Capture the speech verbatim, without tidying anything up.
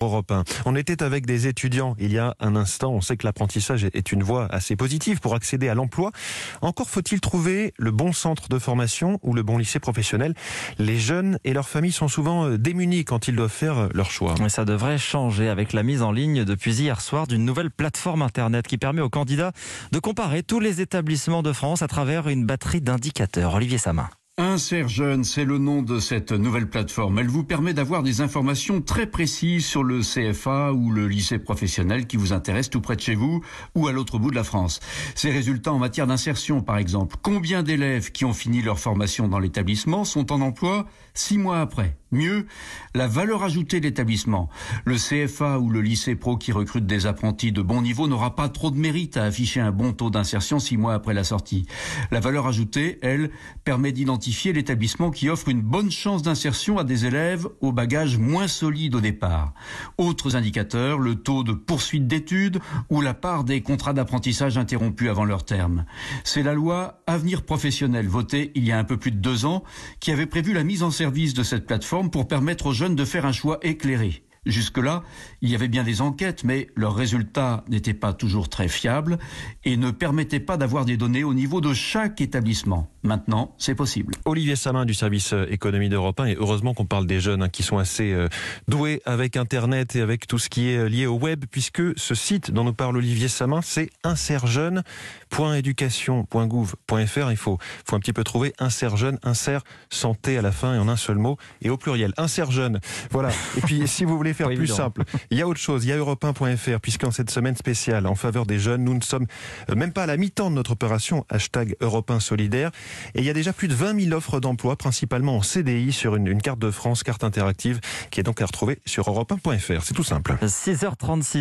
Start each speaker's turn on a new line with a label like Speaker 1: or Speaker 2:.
Speaker 1: Europe un. On était avec des étudiants il y a un instant. On sait que l'apprentissage est une voie assez positive pour accéder à l'emploi. Encore faut-il trouver le bon centre de formation ou le bon lycée professionnel. Les jeunes et leurs familles sont souvent démunis quand ils doivent faire leur choix.
Speaker 2: Mais ça devrait changer avec la mise en ligne depuis hier soir d'une nouvelle plateforme internet qui permet aux candidats de comparer tous les établissements de France à travers une batterie d'indicateurs. Olivier Samin.
Speaker 3: Insert Jeune, c'est le nom de cette nouvelle plateforme. Elle vous permet d'avoir des informations très précises sur le C F A ou le lycée professionnel qui vous intéresse tout près de chez vous ou à l'autre bout de la France. Ces résultats en matière d'insertion, par exemple. Combien d'élèves qui ont fini leur formation dans l'établissement sont en emploi six mois après? Mieux, la valeur ajoutée de l'établissement. Le C F A ou le lycée pro qui recrute des apprentis de bon niveau n'aura pas trop de mérite à afficher un bon taux d'insertion six mois après la sortie. La valeur ajoutée, elle, permet d'identifier l'établissement qui offre une bonne chance d'insertion à des élèves au bagage moins solide au départ. Autres indicateurs, le taux de poursuite d'études ou la part des contrats d'apprentissage interrompus avant leur terme. C'est la loi Avenir Professionnel, votée il y a un peu plus de deux ans, qui avait prévu la mise en service de cette plateforme pour permettre aux jeunes de faire un choix éclairé. Jusque-là, il y avait bien des enquêtes, mais leurs résultats n'étaient pas toujours très fiables et ne permettaient pas d'avoir des données au niveau de chaque établissement. Maintenant, c'est possible.
Speaker 1: Olivier Samin du service économie d'Europe un, et heureusement qu'on parle des jeunes hein, qui sont assez euh, doués avec Internet et avec tout ce qui est lié au web, puisque ce site dont nous parle Olivier Samin, c'est inserjeune point éducation point gouv point f r. Il faut, faut un petit peu trouver inserjeune, insert santé à la fin et en un seul mot et au pluriel. Inserjeune. Voilà. Et puis, si vous voulez faire plus évident. simple, il y a autre chose. Il y a europe un point f r, puisqu'en cette semaine spéciale en faveur des jeunes, nous ne sommes même pas à la mi-temps de notre opération hashtag Europe un solidaire. Et il y a déjà plus de vingt mille offres d'emploi, principalement en C D I, sur une, une carte de France, carte interactive, qui est donc à retrouver sur europe un point f r. C'est tout simple.
Speaker 2: six heures trente-six.